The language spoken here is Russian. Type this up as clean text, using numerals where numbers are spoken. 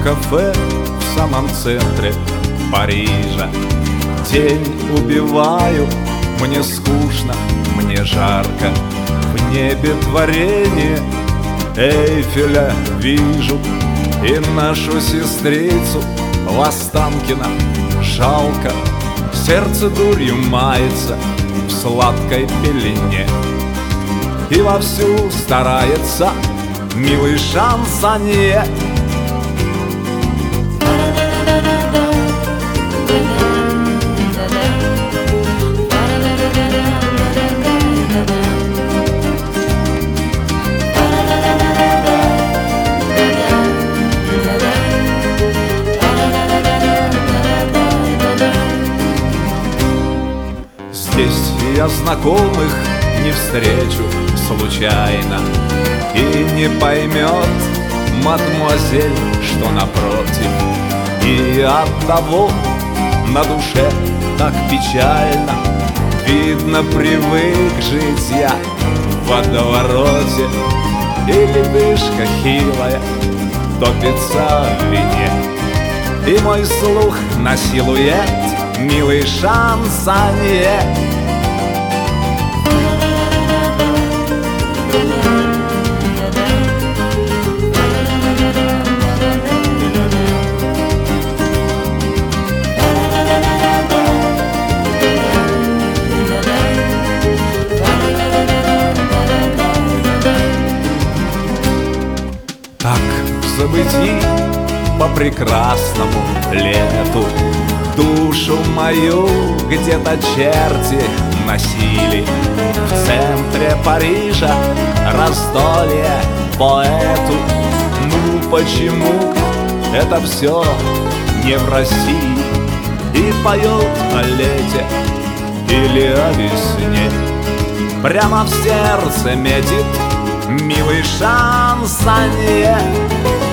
кафе в самом центре Парижа. День убиваю, мне скучно, мне жарко. В небе творение Эйфеля вижу и нашу сестрицу Востанкина жалко. Сердце дурью мается в сладкой пелене, и вовсю старается милый шансонье. Здесь я знакомых не встречу случайно, и не поймет мадемуазель, что напротив. И оттого на душе так печально. Видно, привык жить я в водовороте, и ледышка хилая топится в вине. И мой слух насилует милый шансонье. Так в забытии по прекрасному лету душу мою где-то черти носили. В центре Парижа раздолье поэту. Ну почему это все не в России? И поет о лете или о весне. Прямо в сердце метит милый шансонье.